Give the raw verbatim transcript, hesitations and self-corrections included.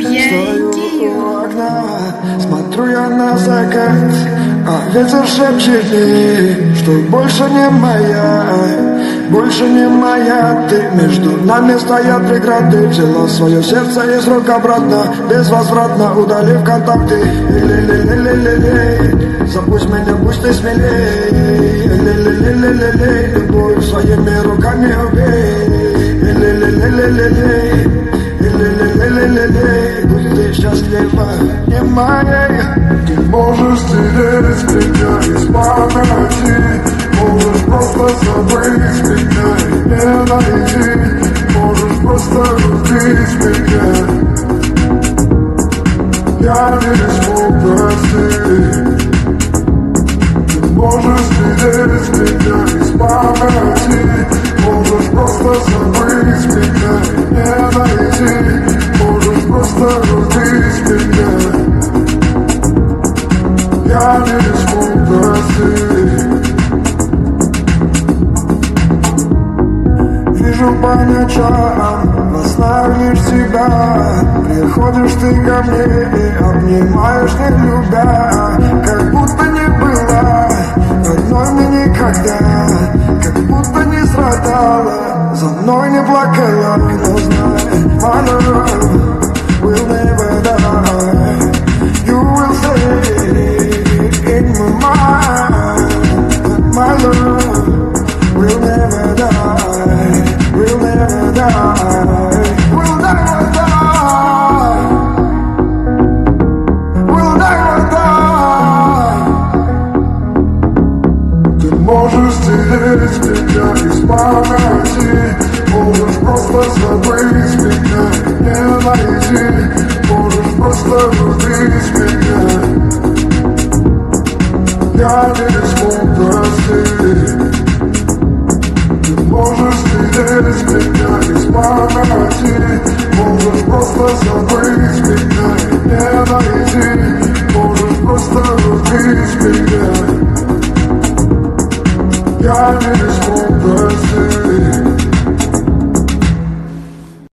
Стою у окна, смотрю я на закат, а ветер шепчет мне, что больше не моя, больше не моя ты. Между нами стоят преграды, взяла свое сердце из рук обратно, безвозвратно удалив контакты. Ле-ле-ле-ле-ле-ле, забудь меня, пусть ты смелей. Ле-ле-ле-ле-ле-ле, любовь своими руками убей. Ле-ле-ле-ле-ле-ле, ле-ле-ле-ле-ле, будь ты счастлива, не моя. Ты можешь стереть меня из памяти, можешь просто забыть меня и не найти, можешь просто убить меня. Я не смог простить. Ты можешь стереть меня из памяти, можешь просто забыть меня и не найти, можешь просто убить меня. Я не смог простить. Вижу по ночам, во снах лишь тебя. Приходишь ты ко мне и обнимаешь, не любя, как будто не была родной мне никогда, как будто не страдала, за мной не плакала. Но знай, my love will never die. You will say in my mind, my love will never die, will never die, will never die, will never die. Ты можешь стереть меня из памяти, можешь просто забыть меня и не найти, можешь просто убить меня. Я не смог простить. Ты можешь стереть меня из памяти,